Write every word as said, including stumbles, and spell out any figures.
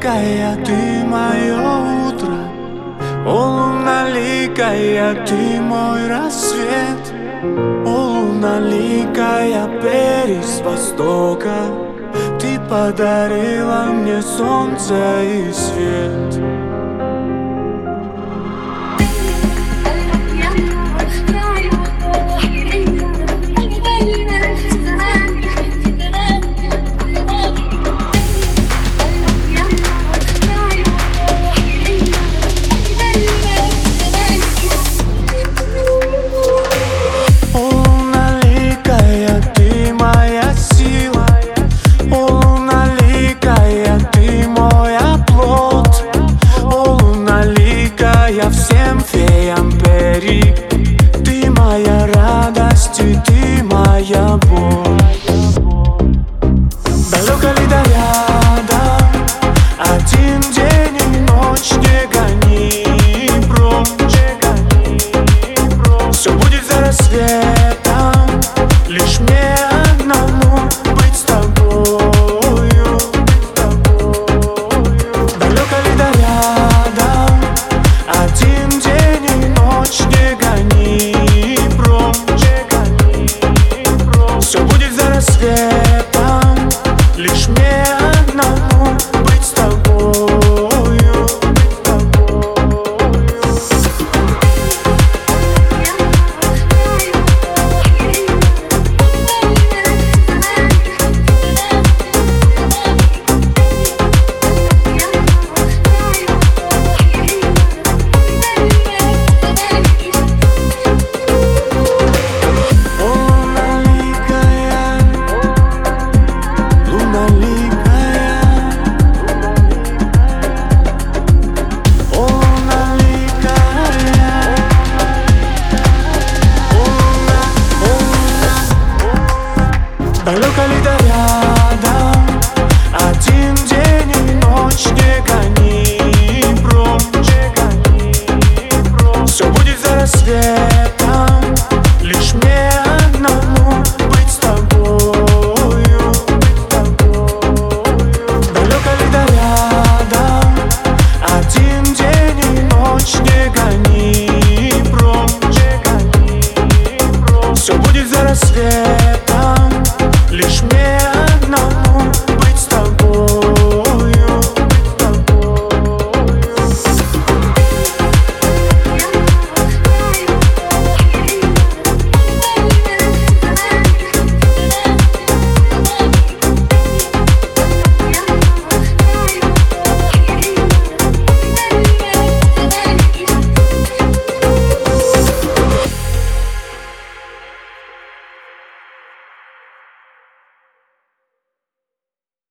луналикая, ты мое утро. О, луналикая, ты мой рассвет. О, луналикая, берись с востока, ты подарила мне солнце и свет. Всем феям бери, ты моя радость и ты моя боль. Далеко ли до рядом, один день и ночь, не гони прочь. Все будет за рассветом, лишь мне одному быть с тобою. Далеко ли до рядом, один день и ночь, не гони прочь. Все будет за рассветом, лишь мне одному быть с тобою. Далеко ли до рядом, один день и ночь, не